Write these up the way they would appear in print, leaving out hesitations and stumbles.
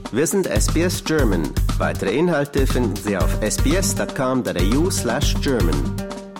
Wir sind SBS German. Weitere Inhalte finden Sie auf sbs.com.au/German.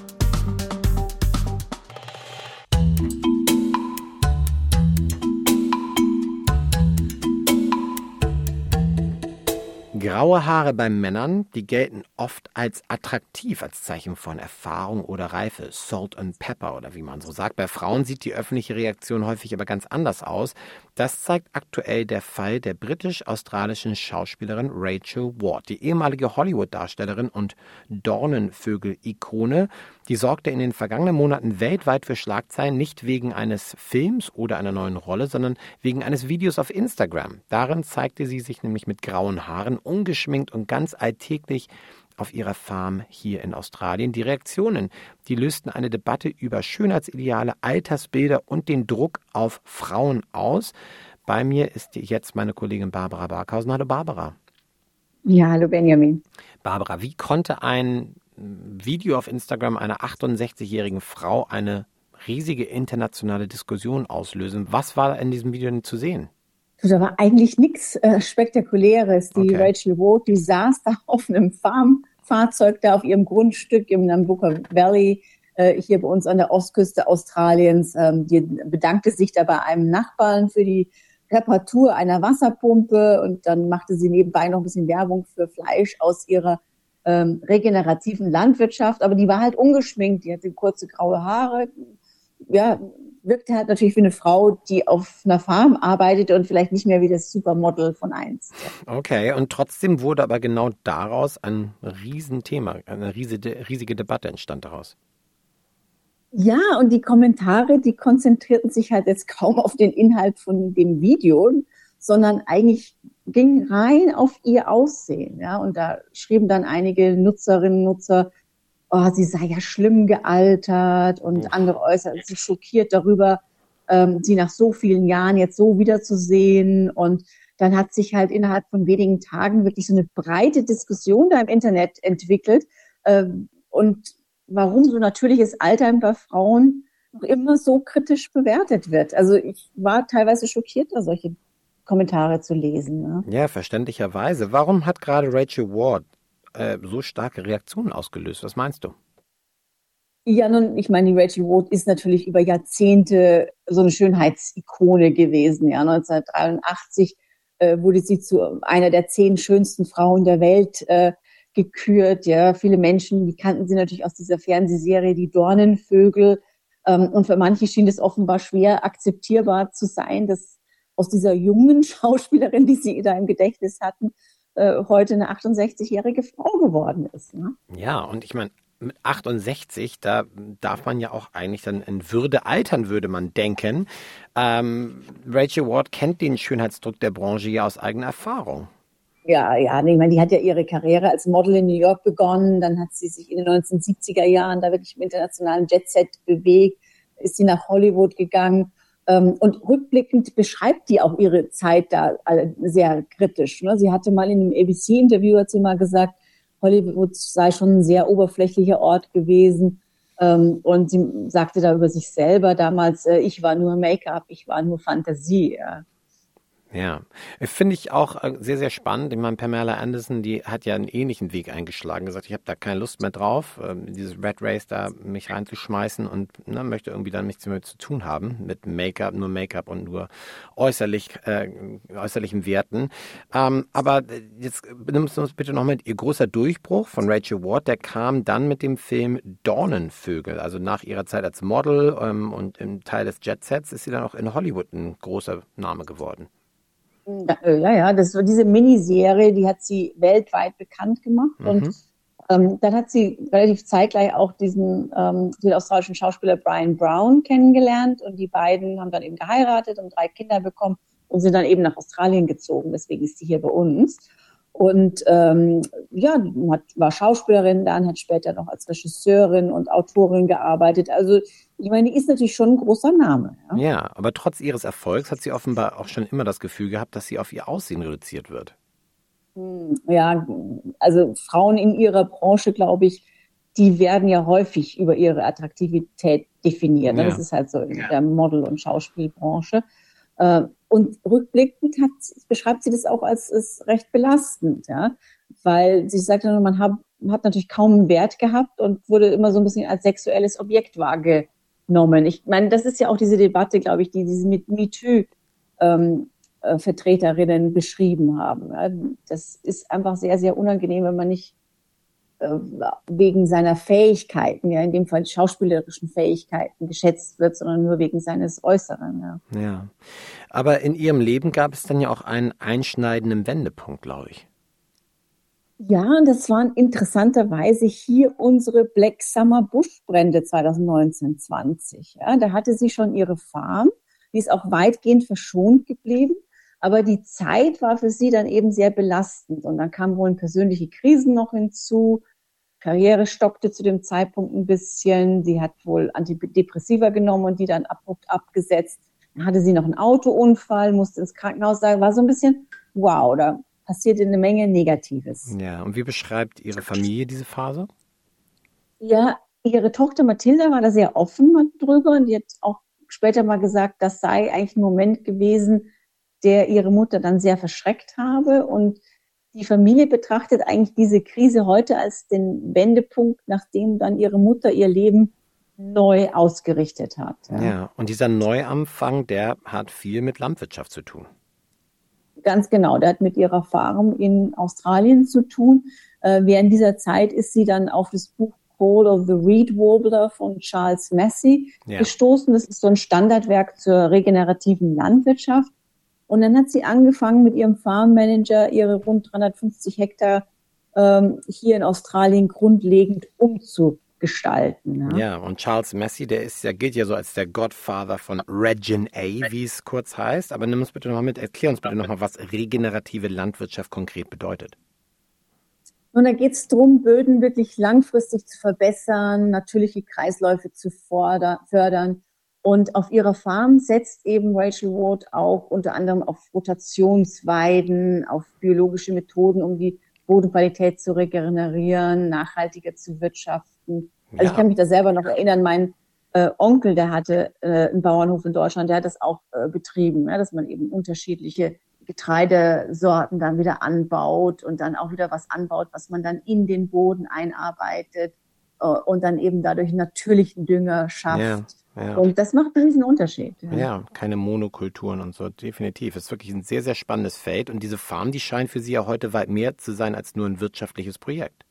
Graue Haare bei Männern, die gelten oft als attraktiv, als Zeichen von Erfahrung oder Reife. Salt and Pepper oder wie man so sagt. Bei Frauen sieht die öffentliche Reaktion häufig aber ganz anders aus. Das zeigt aktuell der Fall der britisch-australischen Schauspielerin Rachel Ward. Die ehemalige Hollywood-Darstellerin und Dornenvögel-Ikone, die sorgte in den vergangenen Monaten weltweit für Schlagzeilen, nicht wegen eines Films oder einer neuen Rolle, sondern wegen eines Videos auf Instagram. Darin zeigte sie sich nämlich mit grauen Haaren, ungeschminkt und ganz alltäglich auf ihrer Farm hier in Australien. Die Reaktionen, die lösten eine Debatte über Schönheitsideale, Altersbilder und den Druck auf Frauen aus. Bei mir ist jetzt meine Kollegin Barbara Barkhausen. Hallo Barbara. Ja, hallo Benjamin. Barbara, wie konnte ein Video auf Instagram einer 68-jährigen Frau eine riesige internationale Diskussion auslösen? Was war in diesem Video denn zu sehen? Da war eigentlich nichts Spektakuläres. Die Rachel Ward, die saß da auf einem Farmfahrzeug da auf ihrem Grundstück im Nambucca Valley, hier bei uns an der Ostküste Australiens. Die bedankte sich da bei einem Nachbarn für die Reparatur einer Wasserpumpe und dann machte sie nebenbei noch ein bisschen Werbung für Fleisch aus ihrer regenerativen Landwirtschaft. Aber die war halt ungeschminkt, die hatte kurze graue Haare, ja, wirkte halt natürlich wie eine Frau, die auf einer Farm arbeitet und vielleicht nicht mehr wie das Supermodel von einst. Okay, und trotzdem wurde aber genau daraus ein Riesenthema, eine riesige Debatte entstand daraus. Ja, und die Kommentare, die konzentrierten sich halt jetzt kaum auf den Inhalt von dem Video, sondern eigentlich gingen rein auf ihr Aussehen. Ja, und da schrieben dann einige Nutzerinnen und Nutzer, oh, sie sei ja schlimm gealtert und andere äußerten sich schockiert darüber, sie nach so vielen Jahren jetzt so wiederzusehen. Und dann hat sich halt innerhalb von wenigen Tagen wirklich so eine breite Diskussion da im Internet entwickelt. Und warum so natürliches Altern bei Frauen noch immer so kritisch bewertet wird. Also ich war teilweise schockiert, da solche Kommentare zu lesen. Ne? Ja, verständlicherweise. Warum hat gerade Rachel Ward so starke Reaktionen ausgelöst? Was meinst du? Ja, nun, ich meine, die Rachel Ward ist natürlich über Jahrzehnte so eine Schönheitsikone gewesen. Ja, 1983 wurde sie zu einer der 10 schönsten Frauen der Welt gekürt. Ja, viele Menschen, die kannten sie natürlich aus dieser Fernsehserie Die Dornenvögel. Und für manche schien es offenbar schwer akzeptierbar zu sein, dass aus dieser jungen Schauspielerin, die sie da im Gedächtnis hatten, heute eine 68-jährige Frau geworden ist. Ne? Ja, und ich meine, mit 68, da darf man ja auch eigentlich dann in Würde altern, würde man denken. Rachel Ward kennt den Schönheitsdruck der Branche ja aus eigener Erfahrung. Ja, nee, ich meine, die hat ja ihre Karriere als Model in New York begonnen, dann hat sie sich in den 1970er Jahren da wirklich im internationalen Jetset bewegt, ist sie nach Hollywood gegangen. Und rückblickend beschreibt die auch ihre Zeit da sehr kritisch. Ne? Sie hatte mal in einem ABC-Interview, hat sie mal gesagt, Hollywood sei schon ein sehr oberflächlicher Ort gewesen. Und sie sagte da über sich selber damals, ich war nur Make-up, ich war nur Fantasie. Ja. Ja, finde ich auch sehr, sehr spannend. Ich meine, Pamela Anderson, die hat ja einen ähnlichen Weg eingeschlagen, gesagt, ich habe da keine Lust mehr drauf, dieses Red Race da mich reinzuschmeißen und möchte irgendwie dann nichts mehr zu tun haben mit Make-up, nur Make-up und nur äußerlichen Werten. Aber jetzt nimmst du uns bitte noch mit, ihr großer Durchbruch von Rachel Ward, der kam dann mit dem Film Dornenvögel, also nach ihrer Zeit als Model und im Teil des Jetsets ist sie dann auch in Hollywood ein großer Name geworden. Ja, das war diese Miniserie, die hat sie weltweit bekannt gemacht. Und dann hat sie relativ zeitgleich auch den australischen Schauspieler Brian Brown kennengelernt. Und die beiden haben dann eben geheiratet und 3 Kinder bekommen und sind dann eben nach Australien gezogen. Deswegen ist sie hier bei uns. Und war Schauspielerin, dann hat später noch als Regisseurin und Autorin gearbeitet. Also ich meine, die ist natürlich schon ein großer Name. Ja, aber trotz ihres Erfolgs hat sie offenbar auch schon immer das Gefühl gehabt, dass sie auf ihr Aussehen reduziert wird. Ja, also Frauen in ihrer Branche, glaube ich, die werden ja häufig über ihre Attraktivität definiert. Ja. Das ist halt so in der Model- und Schauspielbranche. Und rückblickend beschreibt sie das auch als ist recht belastend, ja, weil sie sagt, man hat natürlich kaum einen Wert gehabt und wurde immer so ein bisschen als sexuelles Objekt wahrgenommen. Ich meine, das ist ja auch diese Debatte, glaube ich, die diese mit MeToo Vertreterinnen beschrieben haben. Ja. Das ist einfach sehr, sehr unangenehm, wenn man nicht wegen seiner Fähigkeiten, ja, in dem Fall schauspielerischen Fähigkeiten geschätzt wird, sondern nur wegen seines Äußeren. Ja. Ja, aber in Ihrem Leben gab es dann ja auch einen einschneidenden Wendepunkt, glaube ich. Ja, und das waren interessanterweise hier unsere Black Summer Buschbrände 2019-20. Ja, da hatte sie schon ihre Farm, die ist auch weitgehend verschont geblieben, aber die Zeit war für sie dann eben sehr belastend und dann kamen wohl persönliche Krisen noch hinzu. Karriere stockte zu dem Zeitpunkt ein bisschen. Sie hat wohl Antidepressiva genommen und die dann abrupt abgesetzt. Dann hatte sie noch einen Autounfall, musste ins Krankenhaus. Da war so ein bisschen, wow, da passierte eine Menge Negatives. Ja, und wie beschreibt Ihre Familie diese Phase? Ja, ihre Tochter Mathilda war da sehr offen drüber und die hat auch später mal gesagt, das sei eigentlich ein Moment gewesen, der ihre Mutter dann sehr verschreckt habe. Und die Familie betrachtet eigentlich diese Krise heute als den Wendepunkt, nachdem dann ihre Mutter ihr Leben neu ausgerichtet hat. Ja, und dieser Neuanfang, der hat viel mit Landwirtschaft zu tun. Ganz genau, der hat mit ihrer Farm in Australien zu tun. Während dieser Zeit ist sie dann auf das Buch Call of the Reed Warbler von Charles Massey gestoßen. Das ist so ein Standardwerk zur regenerativen Landwirtschaft. Und dann hat sie angefangen, mit ihrem Farmmanager ihre rund 350 Hektar hier in Australien grundlegend umzugestalten. Ja, und Charles Massey, gilt ja so als der Godfather von Regen A, wie es kurz heißt. Aber nimm uns bitte nochmal mit, erklär uns bitte nochmal, was regenerative Landwirtschaft konkret bedeutet. Und da geht es darum, Böden wirklich langfristig zu verbessern, natürliche Kreisläufe zu fördern. Und auf ihrer Farm setzt eben Rachel Ward auch unter anderem auf Rotationsweiden, auf biologische Methoden, um die Bodenqualität zu regenerieren, nachhaltiger zu wirtschaften. Also ich kann mich da selber noch erinnern, mein Onkel, der hatte einen Bauernhof in Deutschland, der hat das auch betrieben, ja, dass man eben unterschiedliche Getreidesorten dann wieder anbaut und dann auch wieder was anbaut, was man dann in den Boden einarbeitet und dann eben dadurch natürlichen Dünger schafft. Ja. Ja. Und das macht einen riesen Unterschied. Ja, keine Monokulturen und so, definitiv. Es ist wirklich ein sehr, sehr spannendes Feld. Und diese Farm, die scheint für Sie ja heute weit mehr zu sein als nur ein wirtschaftliches Projekt.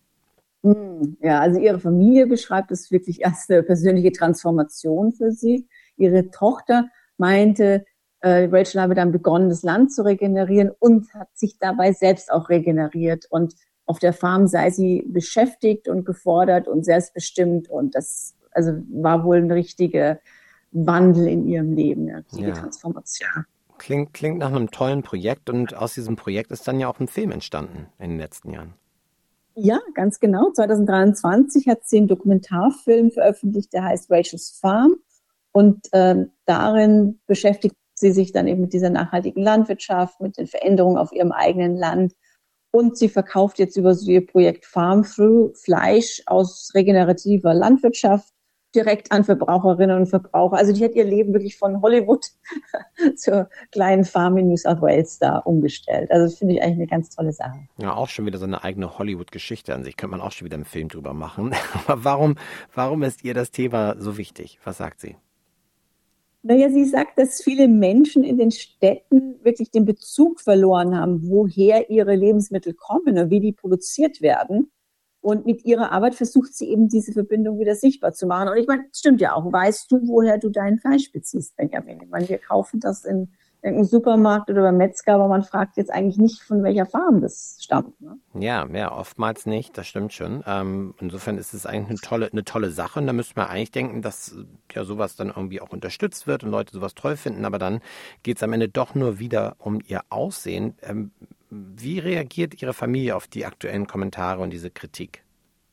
Ja, also ihre Familie beschreibt es wirklich als eine persönliche Transformation für sie. Ihre Tochter meinte, Rachel habe dann begonnen, das Land zu regenerieren und hat sich dabei selbst auch regeneriert. Und auf der Farm sei sie beschäftigt und gefordert und selbstbestimmt. Und das war wohl ein richtiger Wandel in ihrem Leben, eine richtige Transformation. Klingt nach einem tollen Projekt und aus diesem Projekt ist dann ja auch ein Film entstanden in den letzten Jahren. Ja, ganz genau. 2023 hat sie einen Dokumentarfilm veröffentlicht, der heißt Rachel's Farm und darin beschäftigt sie sich dann eben mit dieser nachhaltigen Landwirtschaft, mit den Veränderungen auf ihrem eigenen Land. Und sie verkauft jetzt über so ihr Projekt Farm Through Fleisch aus regenerativer Landwirtschaft direkt an Verbraucherinnen und Verbraucher. Also die hat ihr Leben wirklich von Hollywood zur kleinen Farm in New South Wales da umgestellt. Also das finde ich eigentlich eine ganz tolle Sache. Ja, auch schon wieder so eine eigene Hollywood-Geschichte an sich. Könnte man auch schon wieder einen Film drüber machen. Aber warum ist ihr das Thema so wichtig? Was sagt sie? Naja, sie sagt, dass viele Menschen in den Städten wirklich den Bezug verloren haben, woher ihre Lebensmittel kommen und wie die produziert werden. Und mit ihrer Arbeit versucht sie eben diese Verbindung wieder sichtbar zu machen. Und ich meine, das stimmt ja auch. Weißt du, woher du dein Fleisch beziehst, Benjamin? Ich meine, wir kaufen das in irgendeinem Supermarkt oder beim Metzger, aber man fragt jetzt eigentlich nicht, von welcher Farm das stammt. Ne? Ja, oftmals nicht, das stimmt schon. Insofern ist es eigentlich eine tolle Sache und da müsste man eigentlich denken, dass ja sowas dann irgendwie auch unterstützt wird und Leute sowas toll finden, aber dann geht es am Ende doch nur wieder um ihr Aussehen. Wie reagiert Ihre Familie auf die aktuellen Kommentare und diese Kritik?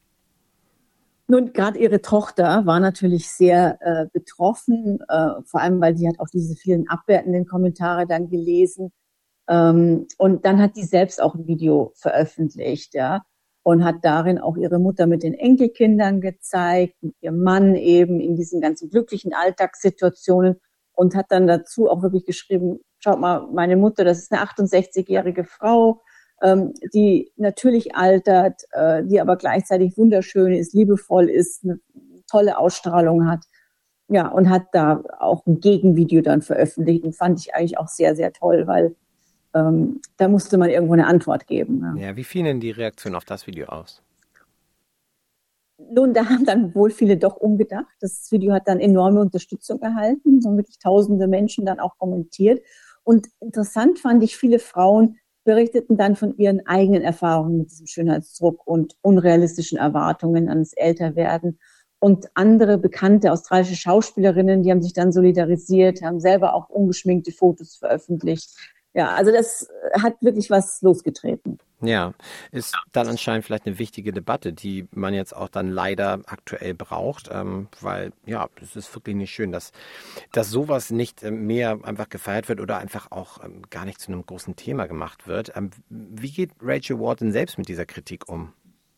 Nun, gerade ihre Tochter war natürlich sehr betroffen, vor allem, weil sie hat auch diese vielen abwertenden Kommentare dann gelesen. Und dann hat die selbst auch ein Video veröffentlicht, ja, und hat darin auch ihre Mutter mit den Enkelkindern gezeigt, mit ihrem Mann eben in diesen ganzen glücklichen Alltagssituationen und hat dann dazu auch wirklich geschrieben, schaut mal, meine Mutter, das ist eine 68-jährige Frau, die natürlich altert, die aber gleichzeitig wunderschön ist, liebevoll ist, eine tolle Ausstrahlung hat. Ja, und hat da auch ein Gegenvideo dann veröffentlicht und fand ich eigentlich auch sehr, sehr toll, weil da musste man irgendwo eine Antwort geben. Ja, wie fielen denn die Reaktionen auf das Video aus? Nun, da haben dann wohl viele doch umgedacht. Das Video hat dann enorme Unterstützung erhalten, so wirklich tausende Menschen dann auch kommentiert. Und interessant fand ich, viele Frauen berichteten dann von ihren eigenen Erfahrungen mit diesem Schönheitsdruck und unrealistischen Erwartungen ans Älterwerden. Und andere bekannte australische Schauspielerinnen, die haben sich dann solidarisiert, haben selber auch ungeschminkte Fotos veröffentlicht. Ja, also das hat wirklich was losgetreten. Ja, ist dann anscheinend vielleicht eine wichtige Debatte, die man jetzt auch dann leider aktuell braucht, weil ja, es ist wirklich nicht schön, dass sowas nicht mehr einfach gefeiert wird oder einfach auch gar nicht zu einem großen Thema gemacht wird. Wie geht Rachel Ward denn selbst mit dieser Kritik um?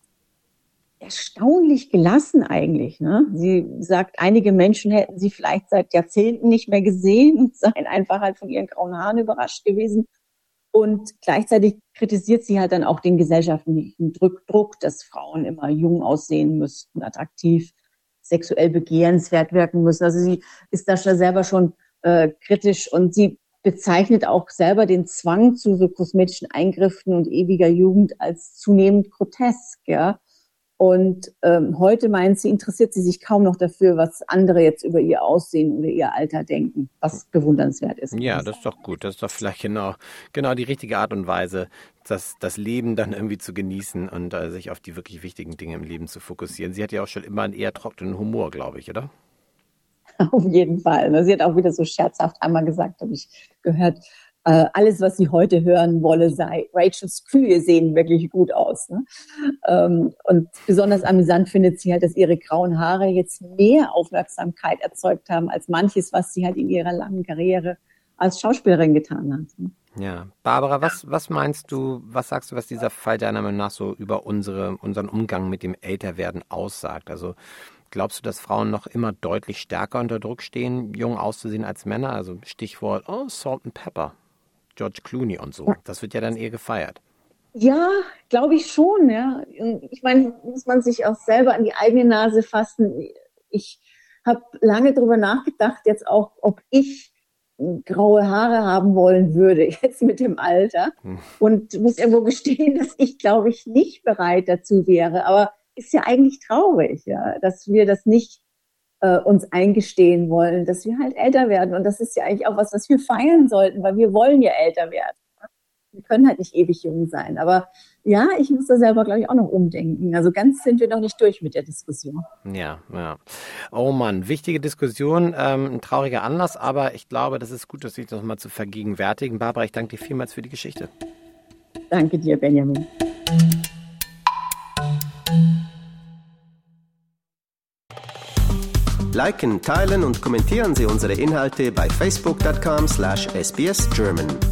Erstaunlich gelassen eigentlich, ne? Sie sagt, einige Menschen hätten sie vielleicht seit Jahrzehnten nicht mehr gesehen und seien einfach halt von ihren grauen Haaren überrascht gewesen. Und gleichzeitig kritisiert sie halt dann auch den gesellschaftlichen Druck, dass Frauen immer jung aussehen müssten, attraktiv, sexuell begehrenswert wirken müssen. Also sie ist da selber schon kritisch und sie bezeichnet auch selber den Zwang zu so kosmetischen Eingriffen und ewiger Jugend als zunehmend grotesk, ja. Und heute meint sie, interessiert sie sich kaum noch dafür, was andere jetzt über ihr Aussehen oder ihr Alter denken, was bewundernswert ist. Ja, das ist doch gut. Das ist doch vielleicht genau die richtige Art und Weise, das Leben dann irgendwie zu genießen und sich auf die wirklich wichtigen Dinge im Leben zu fokussieren. Sie hat ja auch schon immer einen eher trockenen Humor, glaube ich, oder? Auf jeden Fall. Sie hat auch wieder so scherzhaft einmal gesagt, habe ich gehört, alles, was sie heute hören wolle, sei, Rachels Kühe sehen wirklich gut aus. Ne? Und besonders amüsant findet sie halt, dass ihre grauen Haare jetzt mehr Aufmerksamkeit erzeugt haben als manches, was sie halt in ihrer langen Karriere als Schauspielerin getan hat. Ne? Ja, Barbara, was meinst du, was sagst du, was dieser Fall deiner Meinung nach so über unseren Umgang mit dem Älterwerden aussagt? Also glaubst du, dass Frauen noch immer deutlich stärker unter Druck stehen, jung auszusehen als Männer? Also Stichwort, Salt and Pepper. George Clooney und so. Das wird ja dann eher gefeiert. Ja, glaube ich schon. Ja. Ich meine, muss man sich auch selber an die eigene Nase fassen. Ich habe lange darüber nachgedacht, jetzt auch, ob ich graue Haare haben wollen würde, jetzt mit dem Alter. Und muss irgendwo gestehen, dass ich, glaube ich, nicht bereit dazu wäre. Aber ist ja eigentlich traurig, ja, dass wir das nicht uns eingestehen wollen, dass wir halt älter werden. Und das ist ja eigentlich auch was wir feiern sollten, weil wir wollen ja älter werden. Wir können halt nicht ewig jung sein. Aber ja, ich muss da selber, glaube ich, auch noch umdenken. Also ganz sind wir noch nicht durch mit der Diskussion. Ja. Oh Mann, wichtige Diskussion, ein trauriger Anlass, aber ich glaube, das ist gut, sich das nochmal zu vergegenwärtigen. Barbara, ich danke dir vielmals für die Geschichte. Danke dir, Benjamin. Liken, teilen und kommentieren Sie unsere Inhalte bei facebook.com/sbsgerman.